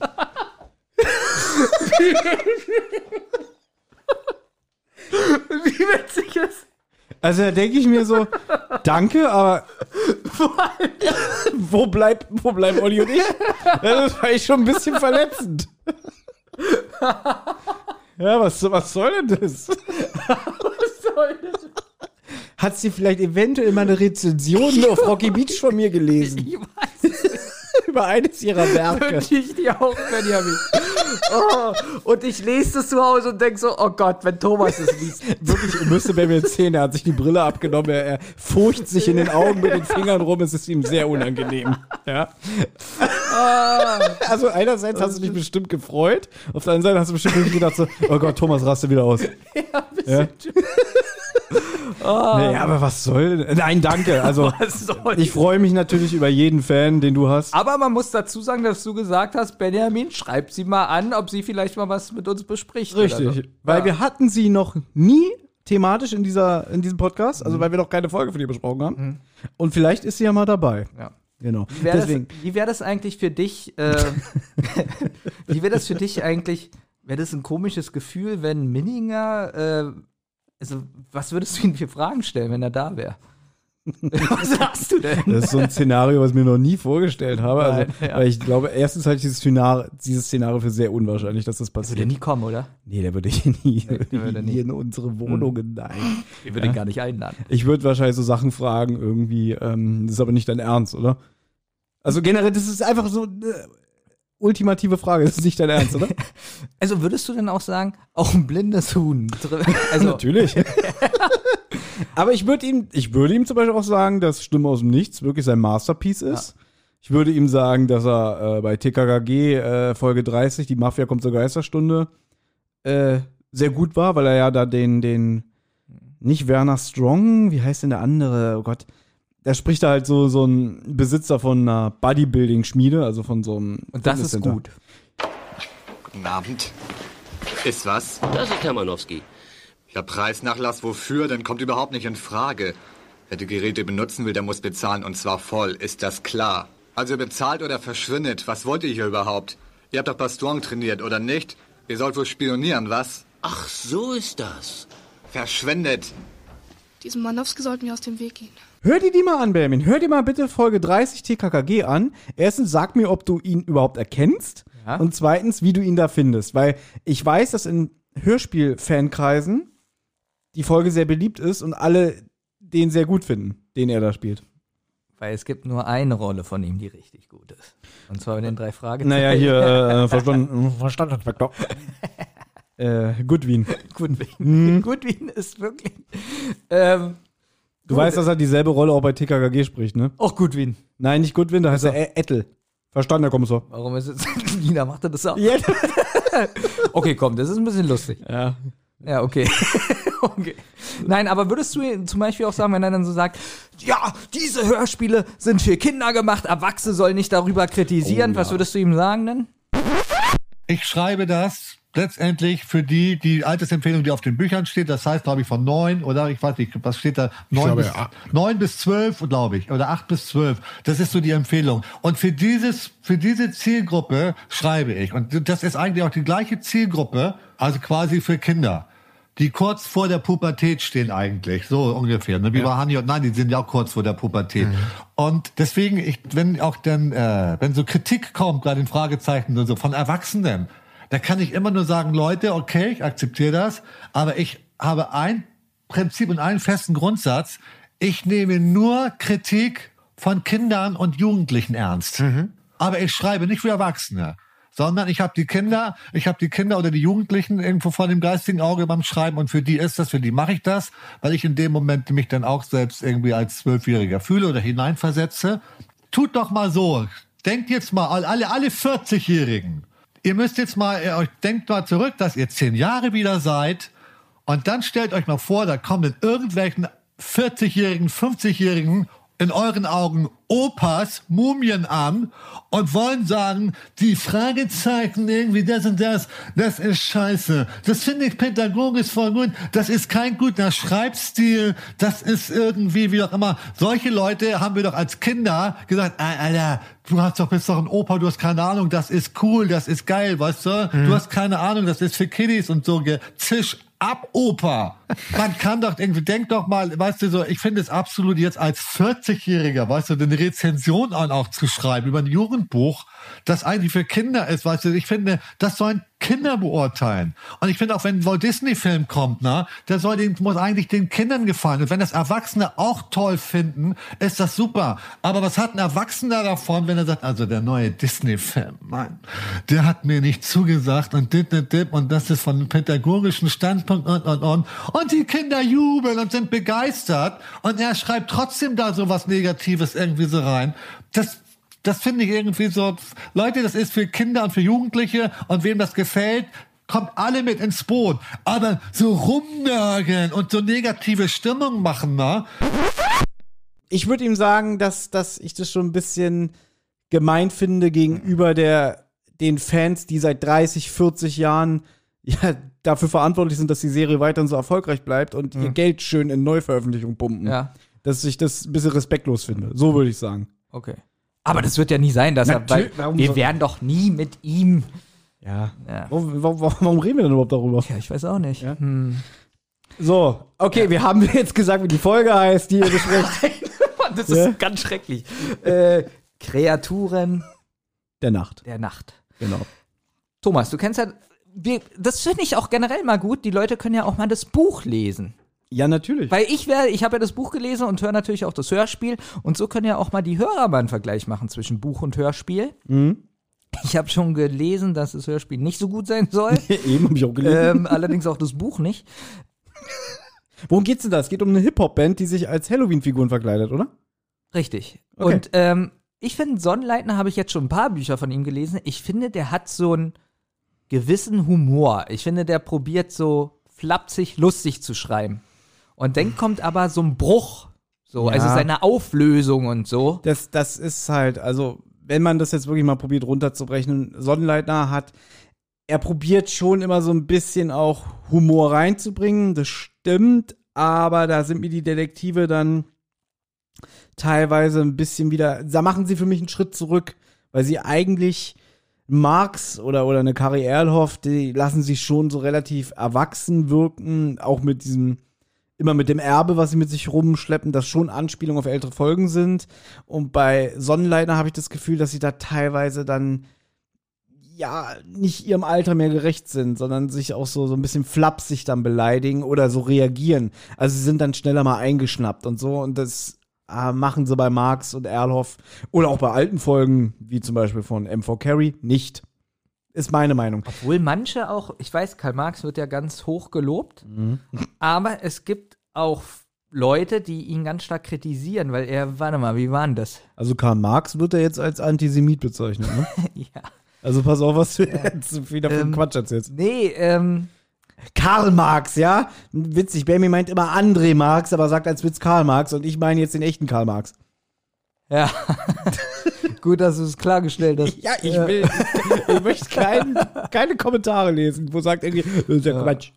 Wie witzig ist. Also da denke ich mir so, danke, aber wo bleibt, wo bleiben Olli und ich? Das war ich schon ein bisschen verletzend. Ja, was, was soll denn das? Was soll das? Hat sie vielleicht eventuell mal eine Rezension auf Rocky Beach von mir gelesen? Ich weiß Über eines ihrer Werke. wünsche ich dir auch, Benjamin. Oh, und ich lese das zu Hause und denke so, oh Gott, wenn Thomas es liest. Wirklich, ihr müsstet bei mir jetzt sehen, er hat sich die Brille abgenommen, er, er furcht sich in den Augen mit den Fingern rum, es ist ihm sehr unangenehm. Ja. Also einerseits hast du dich bestimmt gefreut, auf der anderen Seite hast du bestimmt wirklich gedacht so, oh Gott, Thomas raste wieder aus. Ja, ein bisschen. Ja? Nee, aber was soll denn? Nein, danke. Also ich freue mich natürlich über jeden Fan, den du hast. Aber man muss dazu sagen, dass du gesagt hast, Benjamin, schreib sie mal an, ob sie vielleicht mal was mit uns bespricht. Richtig, oder so. weil Ja. wir hatten sie noch nie thematisch in, dieser, in diesem Podcast, also weil wir noch keine Folge von ihr besprochen haben. Mhm. Und vielleicht ist sie ja mal dabei. Ja. Genau. Wie wäre das, Deswegen. wie wär das eigentlich für dich, äh, wie wäre das für dich eigentlich, wäre das ein komisches Gefühl, wenn Minninger, äh, also was würdest du ihm für Fragen stellen, wenn er da wäre? Was sagst du denn? Das ist so ein Szenario, was ich mir noch nie vorgestellt habe. Also, Nein, ja. weil ich glaube, erstens halte ich dieses Szenario, dieses Szenario für sehr unwahrscheinlich, dass das Würde passiert. nie kommen, oder? Nee, der würde hier nie, Nee, der würde nie. hier in unsere Wohnungen, nein. Ich würde ihn gar nicht einladen. Ich würde wahrscheinlich so Sachen fragen, irgendwie, ähm, das ist aber nicht dein Ernst, oder? Also generell, das ist einfach so eine ultimative Frage, das ist nicht dein Ernst, oder? Also würdest du denn auch sagen, auch ein blindes Huhn? Also, Natürlich. Aber ich würde ihm, ich würde ihm zum Beispiel auch sagen, dass Stimme aus dem Nichts wirklich sein Masterpiece ist. Ja. Ich würde ihm sagen, dass er äh, bei T K K G äh, Folge dreißig, die Mafia kommt zur Geisterstunde, äh, sehr gut war, weil er ja da den, den, nicht Werner Strong, wie heißt denn der andere? Oh Gott. Der spricht da halt so, so ein Besitzer von einer Bodybuilding-Schmiede, also von so einem. Und das ist Fitnesscenter. gut. Guten Abend. Ist was? Das ist Hermanowski. Ja, Preisnachlass wofür? Dann kommt überhaupt nicht in Frage. Wer die Geräte benutzen will, der muss bezahlen und zwar voll. Ist das klar? Also bezahlt oder verschwindet. Was wollt ihr hier überhaupt? Ihr habt doch Baston trainiert, oder nicht? Ihr sollt wohl spionieren, was? Ach, so ist das. Verschwindet. Diesem Manowski sollten wir aus dem Weg gehen. Hör dir die mal an, Benjamin. Hör dir mal bitte Folge dreißig T K K G an. Erstens, sag mir, ob du ihn überhaupt erkennst. Ja. Und zweitens, wie du ihn da findest. Weil ich weiß, dass in Hörspiel-Fankreisen die Folge sehr beliebt ist und alle den sehr gut finden, den er da spielt. Weil es gibt nur eine Rolle von ihm, die richtig gut ist. Und zwar in den drei Fragezeichen. Naja, hier, äh, verstanden, verstanden, Inspektor. äh, Goodwin. Goodwin. Mhm. Goodwin ist wirklich. Ähm, Du weißt, dass er dieselbe Rolle auch bei T K K G spricht, ne? auch Goodwin. Nein, nicht Goodwin, da heißt er Ä- Ettel. Verstanden, Herr Kommissar. Warum ist es? Nina macht er das auch. Ja. Okay, komm, das ist ein bisschen lustig. Ja. Ja, okay. Okay. Nein, aber würdest du zum Beispiel auch sagen, wenn er dann so sagt, ja, diese Hörspiele sind für Kinder gemacht, Erwachsene sollen nicht darüber kritisieren, Oh, was ja. würdest du ihm sagen denn? Ich schreibe das letztendlich für die, die Altersempfehlung, die auf den Büchern steht, das heißt, glaube ich, von neun oder ich weiß nicht, was steht da? Neun, glaube, bis, ja. neun bis zwölf, glaube ich, oder acht bis zwölf. Das ist so die Empfehlung. Und für dieses, für diese Zielgruppe schreibe ich. Und das ist eigentlich auch die gleiche Zielgruppe, also quasi für Kinder, die kurz vor der Pubertät stehen eigentlich, so ungefähr. Ne? Wie bei Hanni und nein, die sind ja auch kurz vor der Pubertät. Mhm. Und deswegen, ich, wenn auch dann, äh, wenn so Kritik kommt, gerade in Fragezeichen und so von Erwachsenen, da kann ich immer nur sagen, Leute, okay, ich akzeptiere das, aber ich habe ein Prinzip und einen festen Grundsatz. Ich nehme nur Kritik von Kindern und Jugendlichen ernst. Mhm. Aber ich schreibe nicht für Erwachsene, sondern ich habe die Kinder, ich habe die Kinder oder die Jugendlichen irgendwo vor dem geistigen Auge beim Schreiben und für die ist das, für die mache ich das, weil ich in dem Moment mich dann auch selbst irgendwie als Zwölfjähriger fühle oder hineinversetze. Tut doch mal so, denkt jetzt mal, alle, alle vierzig-Jährigen, ihr müsst jetzt mal, ihr euch denkt mal zurück, dass ihr zehn Jahre wieder seid und dann stellt euch mal vor, da kommen in irgendwelchen vierzig-Jährigen, fünfzig-Jährigen in euren Augen Opas, Mumien an und wollen sagen, die Fragezeichen irgendwie das und das, das ist scheiße. Das finde ich pädagogisch voll gut. Das ist kein guter Schreibstil. Das ist irgendwie, wie auch immer. Solche Leute haben wir doch als Kinder gesagt, Alter, du hast doch, bist doch ein Opa, du hast keine Ahnung, das ist cool, das ist geil, weißt du? Mhm. Du hast keine Ahnung, das ist für Kiddies und so. Zisch ab, Opa. Man kann doch irgendwie, denk doch mal, weißt du so, ich finde es absolut jetzt als vierzig-Jähriger, weißt du, eine Rezension an auch zu schreiben über ein Jugendbuch, das eigentlich für Kinder ist, weißt du, ich finde, das sollen Kinder beurteilen. Und ich finde auch, wenn ein Walt Disney-Film kommt, ne, der soll den, muss eigentlich den Kindern gefallen. Und wenn das Erwachsene auch toll finden, ist das super. Aber was hat ein Erwachsener davon, wenn er sagt, also der neue Disney-Film, Mann, der hat mir nicht zugesagt und dit, dit, dit, und das ist von einem pädagogischen Standpunkt und, und, und. Und die Kinder jubeln und sind begeistert. Und er schreibt trotzdem da so was Negatives irgendwie so rein. Das Das finde ich irgendwie so, Leute, das ist für Kinder und für Jugendliche und wem das gefällt, kommt alle mit ins Boot. Aber so rumnörgeln und so negative Stimmung machen, ne? Ich würde ihm sagen, dass, dass ich das schon ein bisschen gemein finde gegenüber der, den Fans, die seit dreißig, vierzig Jahren ja, dafür verantwortlich sind, dass die Serie weiterhin so erfolgreich bleibt und mhm. ihr Geld schön in Neuveröffentlichungen pumpen. Ja. Dass ich das ein bisschen respektlos finde. So würde ich sagen. Okay. Aber das wird ja nie sein, dass er, weil wir werden doch nie mit ihm. Ja. ja. Warum, warum, warum reden wir denn überhaupt darüber? Ja, ich weiß auch nicht. Ja. Hm. So, okay, ja. wir haben jetzt gesagt, wie die Folge heißt, die ihr besprecht. Das ist ja? ganz schrecklich. Äh, Kreaturen der Nacht. Der Nacht. Genau. Thomas, du kennst ja, wir, das finde ich auch generell mal gut. Die Leute können ja auch mal das Buch lesen. Ja, natürlich. Weil ich werde, ich habe ja das Buch gelesen und höre natürlich auch das Hörspiel. Und so können ja auch mal die Hörer mal einen Vergleich machen zwischen Buch und Hörspiel. Mhm. Ich habe schon gelesen, dass das Hörspiel nicht so gut sein soll. Eben, habe ich auch gelesen. Ähm, allerdings auch das Buch nicht. Worum geht's denn da? Es geht um eine Hip-Hop-Band, die sich als Halloween-Figuren verkleidet, oder? Richtig. Okay. Und ähm, ich finde, Sonnenleitner, habe ich jetzt schon ein paar Bücher von ihm gelesen. Ich finde, der hat so einen gewissen Humor. Ich finde, der probiert so flapsig, lustig zu schreiben. Und dann kommt aber so ein Bruch, so, ja. also seine Auflösung und so. Das, das ist halt, also, wenn man das jetzt wirklich mal probiert runterzubrechen, Sonnenleitner hat, er probiert schon immer so ein bisschen auch Humor reinzubringen, das stimmt, aber da sind mir die Detektive dann teilweise ein bisschen wieder, da machen sie für mich einen Schritt zurück, weil sie eigentlich Marx oder, oder eine Kari Erlhoff, die lassen sich schon so relativ erwachsen wirken, auch mit diesem immer mit dem Erbe, was sie mit sich rumschleppen, das schon Anspielungen auf ältere Folgen sind. Und bei Sonnenleitner habe ich das Gefühl, dass sie da teilweise dann ja nicht ihrem Alter mehr gerecht sind, sondern sich auch so, so ein bisschen flapsig dann beleidigen oder so reagieren. Also sie sind dann schneller mal eingeschnappt und so. Und das äh, machen sie bei Marx und Erlhoff oder auch bei alten Folgen, wie zum Beispiel von M vier Carey, nicht. Ist meine Meinung. Obwohl manche auch, ich weiß, Karl Marx wird ja ganz hoch gelobt, Mhm. aber es gibt auch Leute, die ihn ganz stark kritisieren, weil er, warte mal, wie war denn das? Also Karl Marx wird er jetzt als Antisemit bezeichnet, ne? Ja. Also pass auf, was du jetzt wieder für Ähm, Quatsch erzählst. Nee, ähm, Karl Marx, ja? Witzig, Bambi meint immer André Marx, aber sagt als Witz Karl Marx und ich meine jetzt den echten Karl Marx. ja. Gut, dass du es klargestellt hast. Ja, ich will, ich, ich möchte kein, keine Kommentare lesen, wo sagt irgendwie, das ist ja Ja. Quatsch.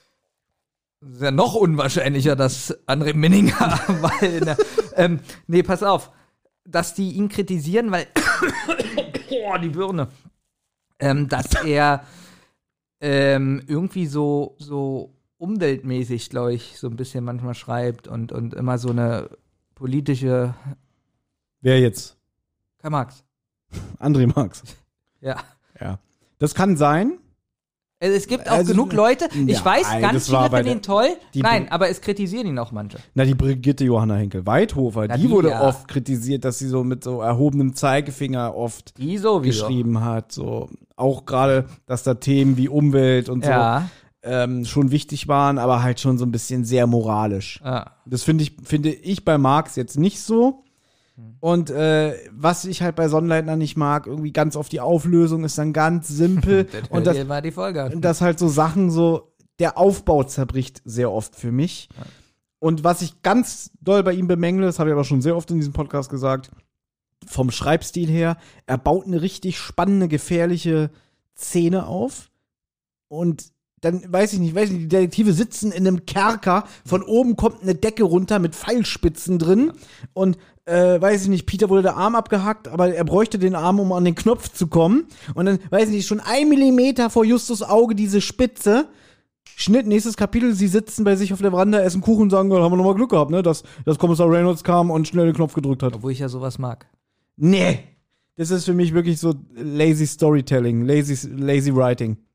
Das ist ja noch unwahrscheinlicher, dass André Minninger, weil, ne, ähm, nee, pass auf, dass die ihn kritisieren, weil, boah, die Birne, ähm, dass er ähm, irgendwie so, so umweltmäßig, glaube ich, so ein bisschen manchmal schreibt und, und immer so eine politische, Wer jetzt? Karl Marx. André Marx. Ja. Ja. Das kann sein. Also es gibt auch Also, genug Leute, ich ja, weiß, nein, ganz das war viele bei finden der- ihn toll. die- Nein, aber es kritisieren ihn auch manche. Na, die Brigitte Johanna Henkel-Weithofer, Na, die, die wurde ja. oft kritisiert, dass sie so mit so erhobenem Zeigefinger oft Die sowieso. geschrieben hat. So. Auch gerade, dass da Themen wie Umwelt und so Ja. ähm, schon wichtig waren, aber halt schon so ein bisschen sehr moralisch. Ja. Das finde ich, finde ich bei Marx jetzt nicht so. Und äh, was ich halt bei Sonnenleitner nicht mag, irgendwie ganz oft die Auflösung ist dann ganz simpel. Dann und hört das, ihr mal die Folge an. dass halt so Sachen so, der Aufbau zerbricht sehr oft für mich. Und was ich ganz doll bei ihm bemängle, das habe ich aber schon sehr oft in diesem Podcast gesagt, vom Schreibstil her, er baut eine richtig spannende, gefährliche Szene auf und dann, weiß ich nicht, weiß ich nicht, die Detektive sitzen in einem Kerker, von oben kommt eine Decke runter mit Pfeilspitzen drin und, äh, weiß ich nicht, Peter wurde der Arm abgehackt, aber er bräuchte den Arm, um an den Knopf zu kommen und dann, weiß ich nicht, schon ein Millimeter vor Justus Auge diese Spitze, Schnitt, nächstes Kapitel, sie sitzen bei sich auf der Veranda, essen Kuchen und sagen, ja, haben wir nochmal Glück gehabt, ne, dass, dass Kommissar Reynolds kam und schnell den Knopf gedrückt hat. Obwohl ich ja sowas mag. Nee, das ist für mich wirklich so lazy Storytelling, lazy, lazy Writing.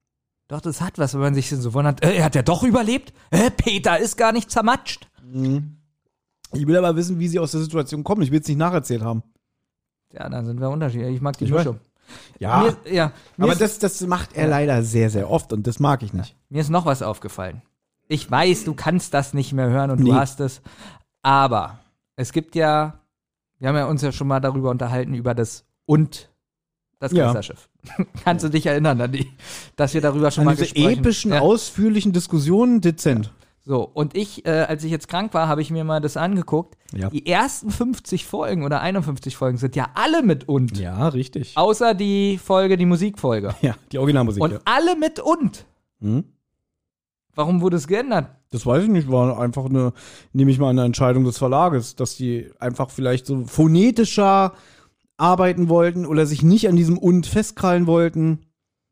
Doch, das hat was, wenn man sich so wundert, äh, hat er doch überlebt? Äh, Peter ist gar nicht zermatscht. Mhm. Ich will aber wissen, wie sie aus der Situation kommen. Ich will es nicht nacherzählt haben. Ja, dann sind wir unterschiedlich. Ich mag die Ich Mischung. Ja, Mir, ja mir aber ist, das, das macht er Ja. leider sehr, sehr oft und das mag ich nicht. Mir ist noch was aufgefallen. Ich weiß, du kannst das nicht mehr hören und Nee. du hast es. Aber es gibt ja, wir haben ja uns ja schon mal darüber unterhalten, über das und das Ja. Kaiserschiff. Kannst du dich erinnern an die, dass wir darüber schon An mal diese gesprochen epischen, ja. ausführlichen Diskussionen dezent. So, und ich, äh, als ich jetzt krank war, habe ich mir mal das angeguckt. Ja. Die ersten fünfzig Folgen oder einundfünfzig Folgen sind ja alle mit und. Ja, richtig. Außer die Folge, die Musikfolge. Ja, die Originalmusik. Und ja. alle mit und. Hm? Warum wurde es geändert? Das weiß ich nicht, war einfach eine, nehme ich mal eine Entscheidung des Verlages, dass die einfach vielleicht so phonetischer arbeiten wollten oder sich nicht an diesem und festkrallen wollten.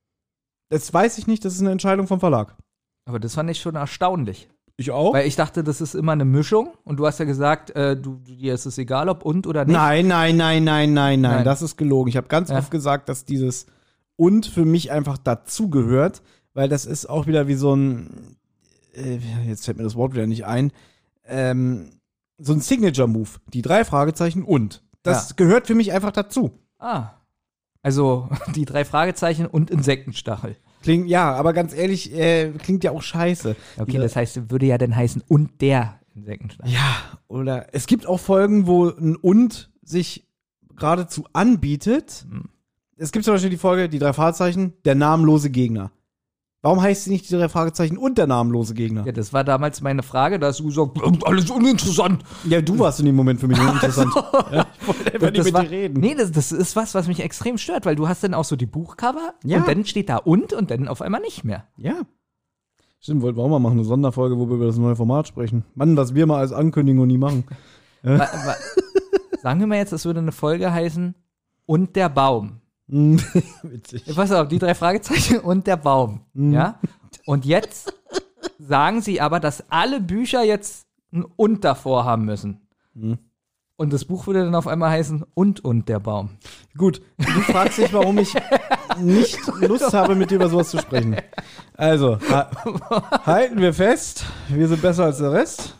Das weiß ich nicht, das ist eine Entscheidung vom Verlag. Aber das fand ich schon erstaunlich. Ich auch? Weil ich dachte, das ist immer eine Mischung. Und du hast ja gesagt, äh, du, dir ist es egal, ob und oder nicht. Nein, nein, nein, nein, nein, nein, Nein. das ist gelogen. Ich habe ganz Ja. oft gesagt, dass dieses und für mich einfach dazugehört, weil das ist auch wieder wie so ein, äh, jetzt fällt mir das Wort wieder nicht ein, ähm, so ein Signature-Move. Die drei Fragezeichen und. Das Ja. gehört für mich einfach dazu. Ah. Also die drei Fragezeichen und Insektenstachel. Klingt, ja, aber ganz ehrlich, äh, klingt ja auch scheiße. Okay, Diese- das heißt, würde ja dann heißen und der Insektenstachel. Ja, oder es gibt auch Folgen, wo ein und sich geradezu anbietet. Hm. Es gibt zum Beispiel die Folge, die drei Fragezeichen, der namenlose Gegner. Warum heißt sie nicht die drei Fragezeichen und der namenlose Gegner? Ja, das war damals meine Frage, da hast du gesagt, alles uninteressant. Ja, du warst in dem Moment für mich uninteressant. Ja, ich wollte einfach nicht Das mit war, dir reden. nee, das, das ist was, was mich extrem stört, weil du hast dann auch so die Buchcover Ja. und dann steht da und und dann auf einmal nicht mehr. Ja. Stimmt, wollten wir auch mal machen, eine Sonderfolge, wo wir über das neue Format sprechen. Mann, was wir mal als Ankündigung nie machen. Wa- wa- Sagen wir mal jetzt, es würde eine Folge heißen und der Baum. Witzig. Ja, pass auf, die drei Fragezeichen und der Baum. Ja? Und jetzt sagen sie aber, dass alle Bücher jetzt ein und davor haben müssen. Mhm. Und das Buch würde dann auf einmal heißen und und der Baum. Gut, du fragst dich, warum ich nicht Lust habe, mit dir über sowas zu sprechen. Also, ha halten wir fest, wir sind besser als der Rest.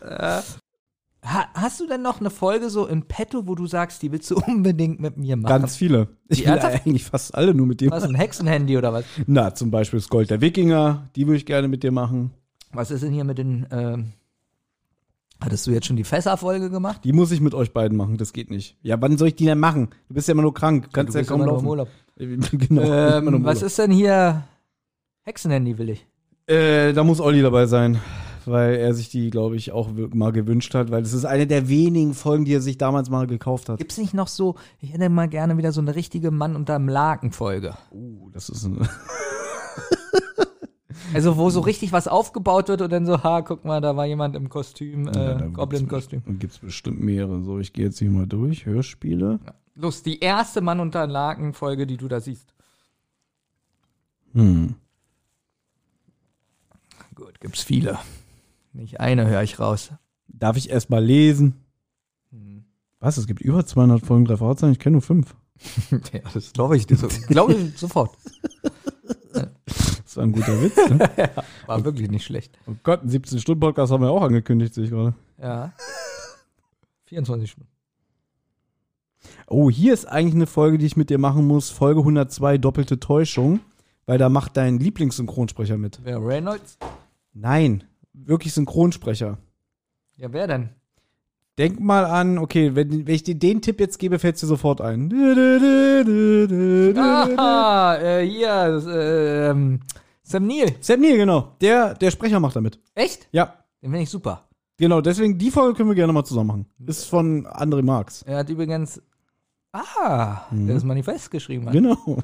Ha hast du denn noch eine Folge so in petto, wo du sagst, die willst du unbedingt mit mir machen? Ganz viele. Ich Die will ernsthaft? eigentlich fast alle nur mit dir Was, machen. ein Hexenhandy oder was? Na, zum Beispiel das Gold der Wikinger, die würde ich gerne mit dir machen. Was ist denn hier mit den, ähm, hattest du jetzt schon die Fässer-Folge gemacht? Die muss ich mit euch beiden machen, das geht nicht. Ja, wann soll ich die denn machen? Du bist ja immer nur krank, kannst du ja bist kaum immer nur laufen. im Urlaub. Genau, immer nur im Ähm, was Urlaub. ist denn hier? Hexenhandy will ich. Äh, da muss Olli dabei sein, weil er sich die, glaube ich, auch wir- mal gewünscht hat, weil das ist eine der wenigen Folgen, die er sich damals mal gekauft hat. Gibt's nicht noch so, ich hätte mal gerne wieder so eine richtige Mann unterm Laken-Folge. Uh, das ist ein Also wo so richtig was aufgebaut wird und dann so, ha, guck mal, da war jemand im Kostüm, äh, Ja, da Goblin-Kostüm. Da gibt's bestimmt mehrere. So, ich gehe jetzt hier mal durch. Hörspiele. Los, die erste Mann unter Laken-Folge, die du da siehst. Hm. Gut, gibt's viele. Nicht eine höre ich raus. Darf ich erst mal lesen? Was? Es gibt über zweihundert Folgen, drei Fragezeichen? Ich kenne nur fünf. Ja, das glaube ich dir so. Glaube ich sofort. Das war ein guter Witz. Ne? Ja, war wirklich nicht schlecht. Oh Gott, ein siebzehn-Stunden-Podcast haben wir auch angekündigt, sehe ich gerade. Ja. vierundzwanzig Stunden. Oh, hier ist eigentlich eine Folge, die ich mit dir machen muss. Folge hundertzwei, doppelte Täuschung. Weil da macht dein Lieblingssynchronsprecher mit. Wer, Reynolds? Nein, wirklich Synchronsprecher. Ja, wer denn? Denk mal an, okay, wenn, wenn ich dir den Tipp jetzt gebe, fällt es dir sofort ein. Ah, äh, hier, das, äh, ähm, Sam Neill. Sam Neill, genau. Der, der Sprecher macht damit. Echt? Ja. Den finde ich super. Genau, deswegen die Folge können wir gerne mal zusammen machen. Ist von André Marx. Er hat übrigens, ah, Mhm. der das Manifest geschrieben hat. Genau.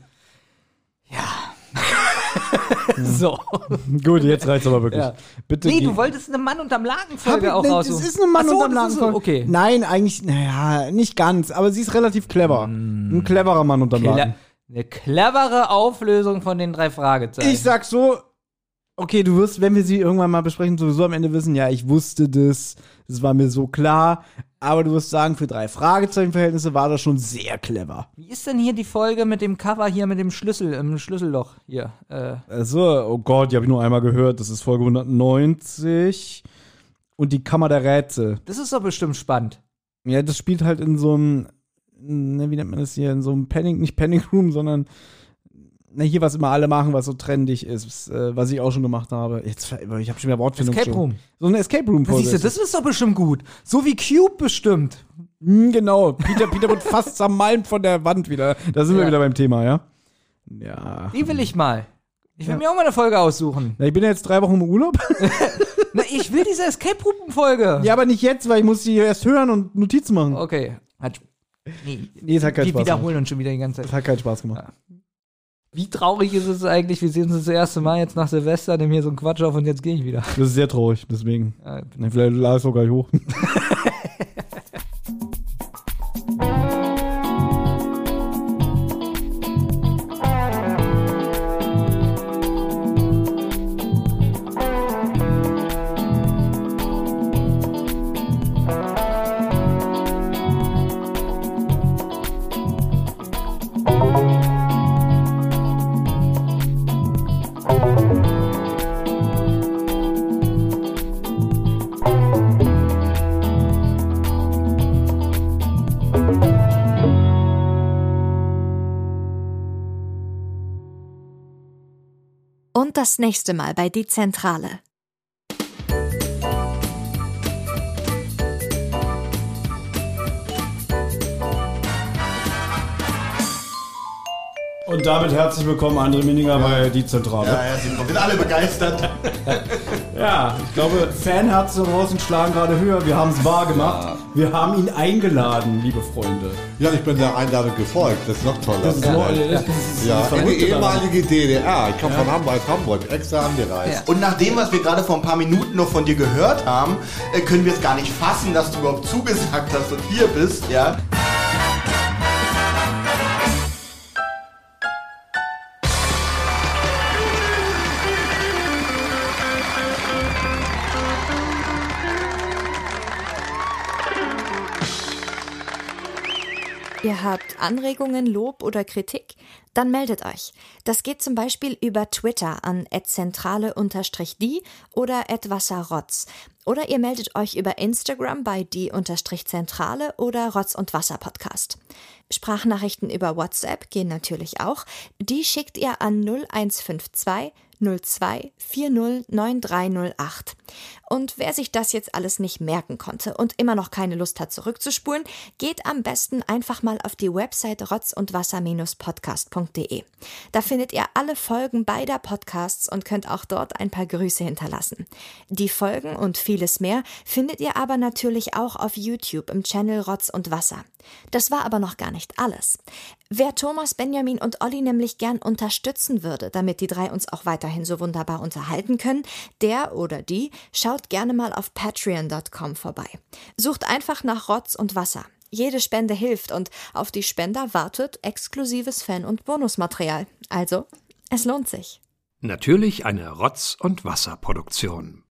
So. Gut, jetzt reicht's aber wirklich. Ja. Bitte Nee, geh- du wolltest eine Mann unterm Laken-Folge Hab auch ich- raus. Das ist eine Mann Ach so, unterm das Laken. ist so, okay. Nein, eigentlich, naja, nicht ganz, aber sie ist relativ clever. Ein cleverer Mann unterm Kle Laken. eine clevere Auflösung von den drei Fragezeichen. Ich sag so, Okay, du wirst, wenn wir sie irgendwann mal besprechen, sowieso am Ende wissen, ja, ich wusste das, das war mir so klar, aber du wirst sagen, für drei Fragezeichen-Verhältnisse war das schon sehr clever. Wie ist denn hier die Folge mit dem Cover hier, mit dem Schlüssel, im Schlüsselloch hier? Äh. Also, oh Gott, die habe ich nur einmal gehört, das ist Folge hundertneunzig und die Kammer der Rätsel. Das ist doch bestimmt spannend. Ja, das spielt halt in so einem, ne, wie nennt man das hier, in so einem Panic, nicht Panic Room, sondern na, hier, was immer alle machen, was so trendig ist, äh, was ich auch schon gemacht habe. Jetzt, ich habe schon wieder Wortfindung. Escape schon. Room. So eine Escape Room Folge. Siehst du, das ist doch bestimmt gut. So wie Cube bestimmt. Mm, genau. Peter, Peter wird fast zermalmt von der Wand wieder. Da sind Ja. wir wieder beim Thema, ja? Ja. Die will ich mal. Ich will Ja. mir auch mal eine Folge aussuchen. Na, ich bin ja jetzt drei Wochen im Urlaub. Na, ich will diese Escape Room Folge. Ja, aber nicht jetzt, weil ich muss die erst hören und Notizen machen. Okay. Hat, nee, Nee, es hat keinen wir Spaß wiederholen gemacht. uns schon wieder die ganze Es Zeit. hat keinen Spaß gemacht. Ja. Wie traurig ist es eigentlich? Wir sehen uns das erste Mal jetzt nach Silvester, nehmen hier so einen Quatsch auf und jetzt gehe ich wieder. Das ist sehr traurig, deswegen. Ja. Na, vielleicht lade ich es auch gar nicht hoch. Und das nächste Mal bei Die Zentrale. Und damit herzlich willkommen, André Minninger bei Die Zentrale. Ja, herzlich willkommen. Wir sind alle begeistert. Ja, ich glaube, Fanherzen da draußen schlagen gerade höher. Wir haben es wahr gemacht. Ja. Wir haben ihn eingeladen, liebe Freunde. Ja, ich bin der Einladung gefolgt. Das ist noch toller. Das ist noch- das ist ja, das in die Verrückte daran. ehemalige D D R. Ich komme Ja. von Hamburg, aus Hamburg, extra angereist. Und nach dem, was wir gerade vor ein paar Minuten noch von dir gehört haben, äh, können wir es gar nicht fassen, dass du überhaupt zugesagt hast und hier bist, ja. Ihr habt Anregungen, Lob oder Kritik? Dann meldet euch. Das geht zum Beispiel über Twitter an at zentrale unterstrich die oder at wasserrotz. Oder ihr meldet euch über Instagram bei die unterstrich zentrale oder Rotz und Wasser Podcast. Sprachnachrichten über WhatsApp gehen natürlich auch. Die schickt ihr an null eins fünf zwei null zwei vier null neun drei null acht. Und wer sich das jetzt alles nicht merken konnte und immer noch keine Lust hat zurückzuspulen, geht am besten einfach mal auf die Website rotz und wasser podcast punkt de. Da findet ihr alle Folgen beider Podcasts und könnt auch dort ein paar Grüße hinterlassen. Die Folgen und vieles mehr findet ihr aber natürlich auch auf YouTube im Channel Rotz und Wasser. Das war aber noch gar nicht alles. Wer Thomas, Benjamin und Olli nämlich gern unterstützen würde, damit die drei uns auch weiterhin so wunderbar unterhalten können, der oder die schaut gerne mal auf patreon punkt com vorbei. Sucht einfach nach Rotz und Wasser. Jede Spende hilft und auf die Spender wartet exklusives Fan- und Bonusmaterial. Also, es lohnt sich. Natürlich eine Rotz- und Wasserproduktion.